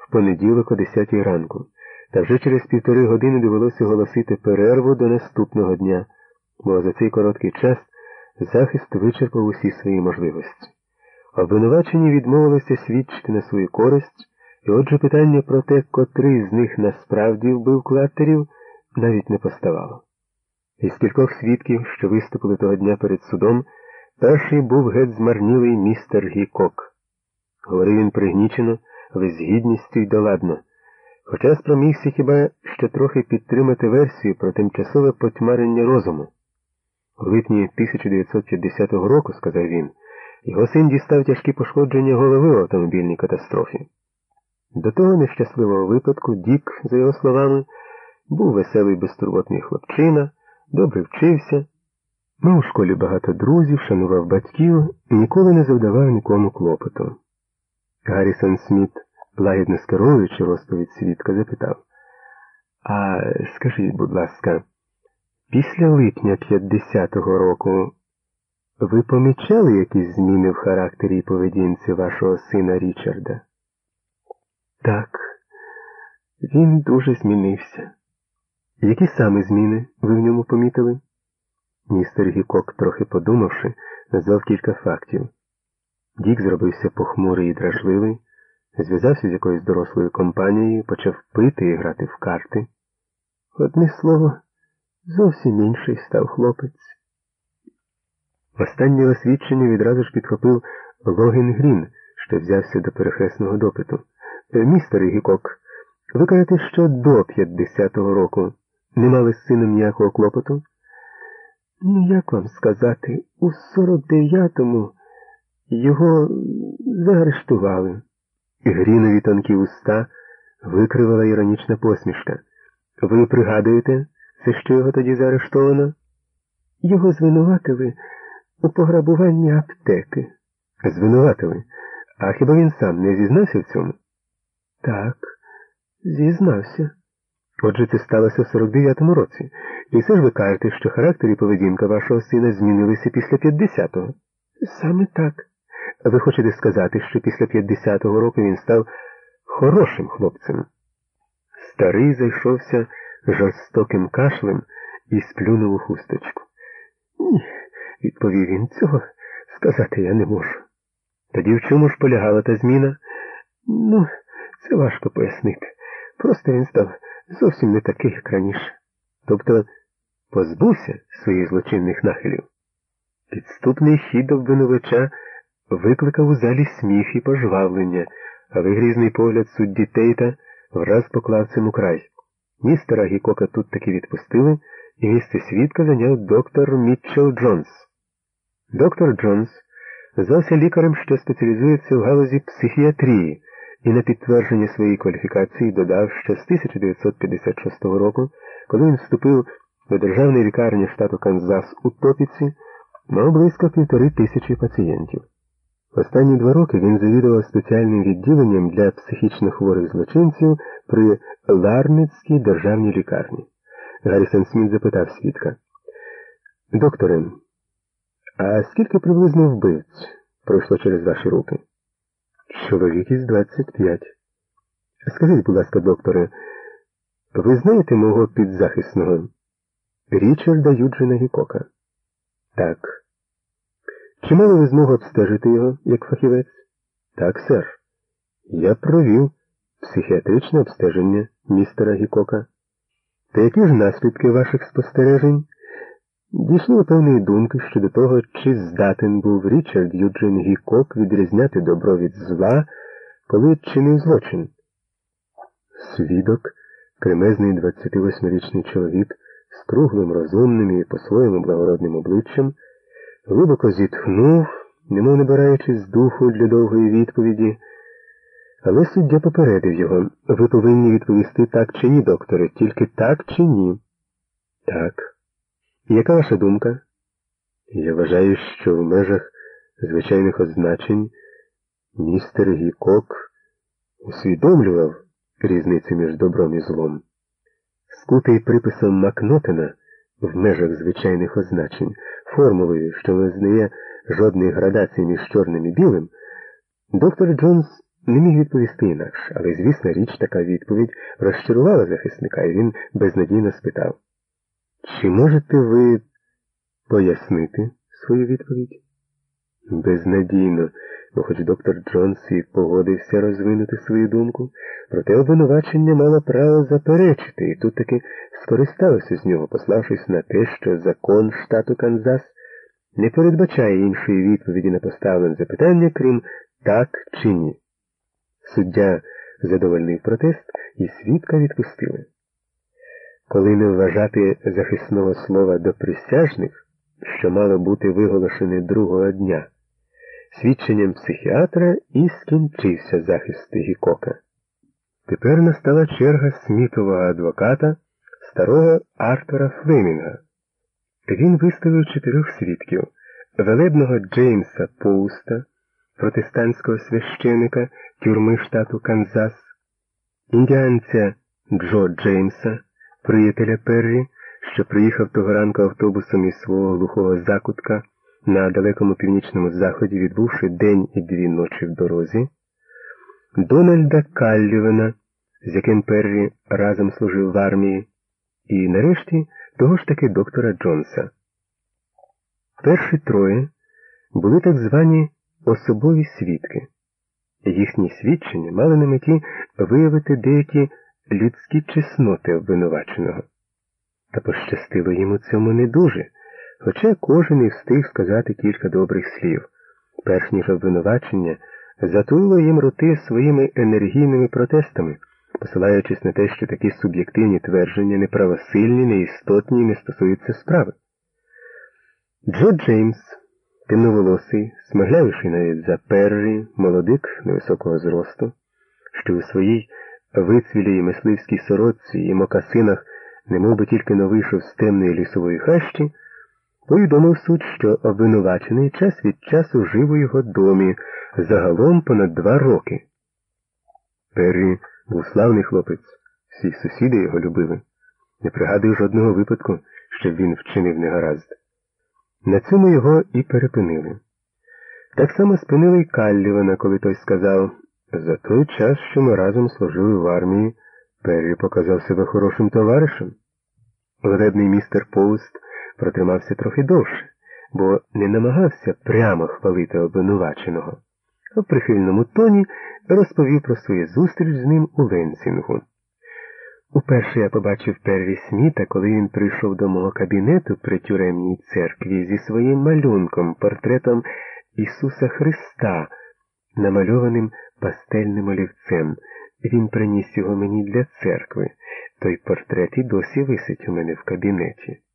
в понеділок о 10 ранку, та вже через 1,5 години довелося оголосити перерву до наступного дня, бо за цей короткий час захист вичерпав усі свої можливості. Обвинувачені відмовилися свідчити на свою користь, і отже питання про те, котрий з них насправді вбив Клаттерів, навіть не поставало. Із кількох свідків, що виступили того дня перед судом, перший був геть змарнілий містер Гікок. Говорив він пригнічено, але з гідністю й доладно, хоча спромігся хіба що трохи підтримати версію про тимчасове потьмарення розуму. У липні 1950 року, сказав він, його син дістав тяжкі пошкодження голови в автомобільній катастрофі. До того нещасливого випадку Дік, за його словами, був веселий безтурботний хлопчина, добре вчився, мав у школі багато друзів, шанував батьків і ніколи не завдавав нікому клопоту. Гаррісон Сміт, лагідно скеровуючи розповідь свідка, запитав: «А скажіть, будь ласка, після липня 50-го року ви помічали якісь зміни в характері і поведінці вашого сина Річарда?» «Так, він дуже змінився». «Які саме зміни ви в ньому помітили?» Містер Гікок, трохи подумавши, назвав кілька фактів. Дік зробився похмурий і дражливий, зв'язався з якоюсь дорослою компанією, почав пити і грати в карти. Одне слово, зовсім інший став хлопець. Останнє освідчення відразу ж підхопив Логін Грін, що взявся до перехресного допиту. «Містер Гікок, ви кажете, що до 50-го року не мали з сином ніякого клопоту?» «Ну, як вам сказати, у 49-му його заарештували». Грінові тонкі уста викривала іронічна посмішка. «Ви пригадуєте, за що його тоді заарештовано?» «Його звинуватили у пограбуванні аптеки». «Звинуватили? А хіба він сам не зізнався в цьому?» «Так, зізнався». «Отже, це сталося в 49-му році. І все ж ви кажете, що характер і поведінка вашого сина змінилися після 50-го?» «Саме так». «Ви хочете сказати, що після 50-го року він став хорошим хлопцем?» Старий зайшовся жорстоким кашлем і сплюнув у хусточку. «Ні», – відповів він, – «цього сказати я не можу». «Тоді в чому ж полягала та зміна?» «Ну, це важко пояснити. Просто він став зовсім не такий, як раніше». «Тобто позбувся своїх злочинних нахилів?» Підступний хід обвинувача викликав у залі сміх і пожвавлення, а вигрізний погляд судді Тейта враз поклав цьому край. Містера Гікока тут таки відпустили, і місце свідка зайняв доктор Мітчелл Джонс. Доктор Джонс звався лікарем, що спеціалізується в галузі психіатрії, і на підтвердження своєї кваліфікації додав, що з 1956 року, коли він вступив до державної лікарні штату Канзас у Топіці, мав близько 1500 пацієнтів. Останні 2 роки він завідував спеціальним відділенням для психічно хворих злочинців при Ларницькій державній лікарні. Гаррісон Сміт запитав свідка: «Докторе, а скільки приблизно вбивць пройшло через ваші руки?» «Чоловік із 25. Скажіть, будь ласка, докторе, ви знаєте мого підзахисного Річарда Юджина Гікока?» «Так». «Чи мали ви змогу обстежити його, як фахівець?» «Так, сер. Я провів психіатричне обстеження містера Гікока». «Та які ж наслідки ваших спостережень?» «Дійшли до певної думки щодо того, чи здатен був Річард Юджин Гікок відрізняти добро від зла, коли чинив злочин». Свідок, кремезний 28-річний чоловік з круглим, розумним і по-своєму благородним обличчям, глибоко зітхнув, немов набираючись з духу для довгої відповіді, але суддя попередив його: «Ви повинні відповісти так чи ні, докторе, тільки так чи ні». «Так». «Яка ваша думка?» «Я вважаю, що в межах звичайних означень містер Гікок усвідомлював різницю між добром і злом». Скутий приписом Макнотена в межах звичайних означень, формулою, що не визнає жодної градації між чорним і білим, доктор Джонс не міг відповісти інакше, але, звісна річ, така відповідь розчарувала захисника, і він безнадійно спитав: «Чи можете ви пояснити свою відповідь?» Безнадійно, бо хоч доктор Джонс і погодився розвинути свою думку, проте обвинувачення мало право заперечити, і тут таки скористалося з нього, пославшись на те, що закон штату Канзас не передбачає іншої відповіді на поставлене запитання, крім «так» чи «ні». Суддя задовольнив протест, і свідка відпустили. Коли не вважати захисного слова до присяжних, що мало бути виголошене другого дня, свідченням психіатра і скінчився захист Гікока. Тепер настала черга Смітового адвоката, старого Артура Флемінга. Він виставив 4 свідків: велебного Джеймса Поуста, протестантського священика тюрми штату Канзас, індіанця Джо Джеймса, приятеля Перрі, що приїхав того ранку автобусом із свого глухого закутка на далекому північному заході, відбувши день і 2 ночі в дорозі, Дональда Каллівена, з яким Перрі разом служив в армії, і, нарешті, того ж таки доктора Джонса. Перші 3 були так звані особові свідки. Їхні свідчення мали на меті виявити деякі людські чесноти обвинуваченого. Та пощастило їм у цьому не дуже, хоча кожен і встиг сказати кілька добрих слів, перш ніж обвинувачення затулило їм роти своїми енергійними протестами, посилаючись на те, що такі суб'єктивні твердження неправосильні, неістотні і не стосуються справи. Джо Джеймс, темноволосий, смаглявіший навіть за Перрі, молодик невисокого зросту, що у своїй вицвілій мисливській сорочці і мокасинах немов би тільки но вийшов з темної лісової хащі, повідомив суд, що обвинувачений час від часу жив у його домі, загалом понад 2 роки. Перрі був славний хлопець, всі сусіди його любили. Не пригадую жодного випадку, щоб він вчинив негаразд. На цьому його і перепинили. Так само спинили й Каллівена, коли той сказав: «За той час, що ми разом служили в армії, Перрі показав себе хорошим товаришем». Велебний містер Поуст протримався трохи довше, бо не намагався прямо хвалити обвинуваченого, а в прихильному тоні розповів про свою зустріч з ним у Ленсінгу. Уперше я побачив Перрі Сміта, коли він прийшов до мого кабінету при тюремній церкві зі своїм малюнком, портретом Ісуса Христа, намальованим пастельним олівцем. Він приніс його мені для церкви. Той портрет і досі висить у мене в кабінеті.